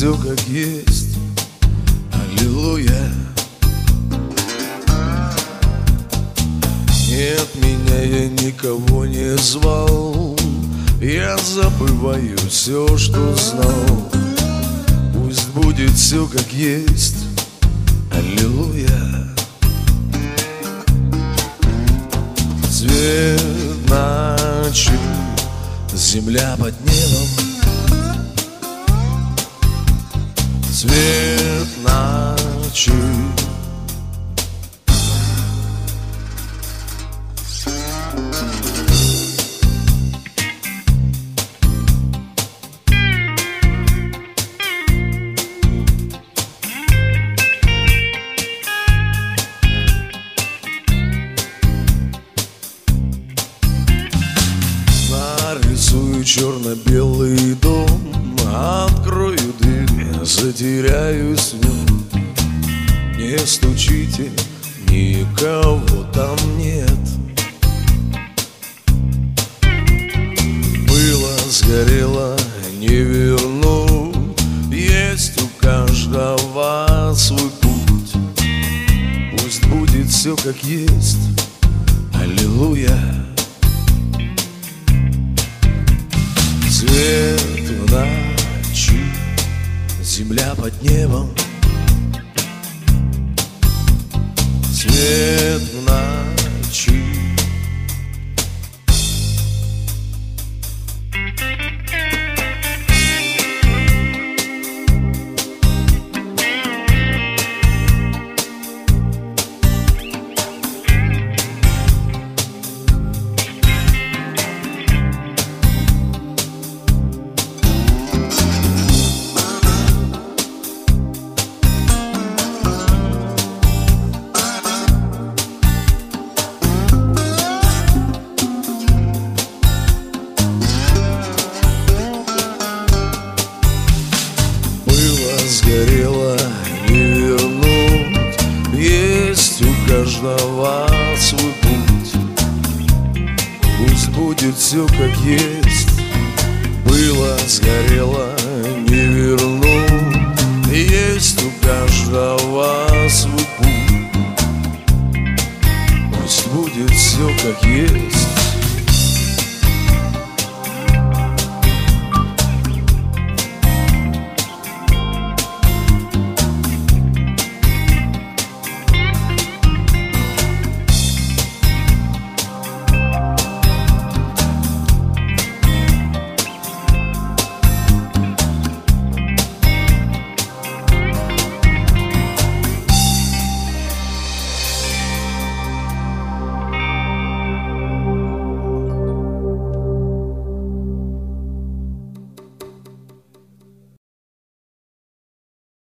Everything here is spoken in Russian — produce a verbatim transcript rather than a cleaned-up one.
все как есть. Аллилуйя. Нет, меня я никого не звал, я забываю все, что знал. Пусть будет все как есть. Аллилуйя. Цвет ночи, земля под небом. Цвет ночи. Нарисую черно-белый дом, открою дверь, затеряюсь в нем. Не стучите, никого там нет. Было, сгорело, не верну. Есть у каждого свой путь. Пусть будет все как есть. Аллилуйя. Свет в ночи, земля под небом. Свет в ночи. Сгорело, не вернуть. Есть у каждого свой путь. Пусть будет все как есть. Было, сгорело, не вернуть. Есть у каждого свой путь. Пусть будет все как есть.